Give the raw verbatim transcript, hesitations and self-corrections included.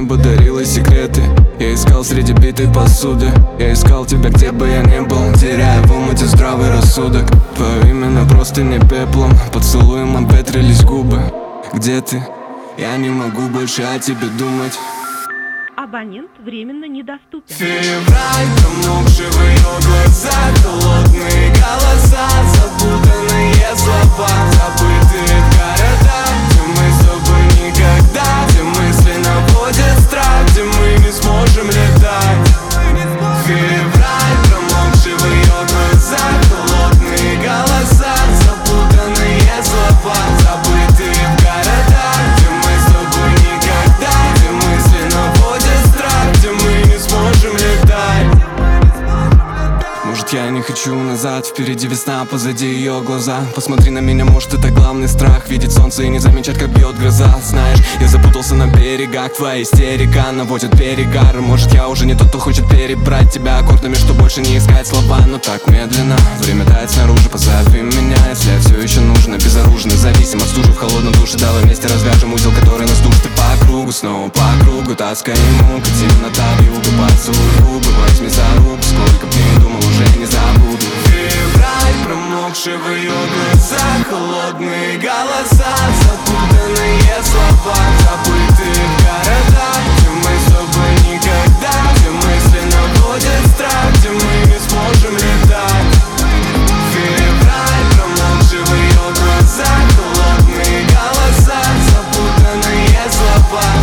небо дарило секреты. Я искал среди битой посуды. Я искал тебя, где бы я ни был, теряя в омуте здравый рассудок. Твое имя на простыне пеплом, поцелуем обветрились губы. Где ты? Я не могу больше о тебе думать. Абонент временно недоступен. Февраль, промокший в ее глазах, холодные голоса, запутанные слова, забытые в городах, где мы с тобой никогда, где мысли наводят страх, где мы не сможем летать. Февраль, промокший в ее глазах, холодные голоса, запутанные слова, забытые в городах, где мы с тобой никогда, где мысли наводят страх, где мы не сможем летать. Может, я не хочу назад, впереди весна, позади ее глаза. Посмотри на меня, может, это главный страх, видеть солнце и не замечать, как бьет гроза. Знаешь, я запутался на берегах, твоя истерика наводит перегар. Может, я уже не тот, кто хочет перебрать тебя аккордами, что больше не искать слова. Но так медленно, время тает снаружи, позови меня, если я все еще нужен. Безоружный, зависим от стужи в холодном душе. Давай вместе развяжем узел, который нас душит. И по кругу, снова по кругу, тоска и мука, темнота вьюга, поцелуй губы, возьми за руку, сколько б не думал, уже не забуду. Февраль, промокший в ее глазах, холодные голоса, запутанные слова, забытые в городах, где мы с тобой никогда, где мысли наводят страх, где мы не сможем летать. Февраль, промокший в ее глазах, холодные голоса, запутанные слова,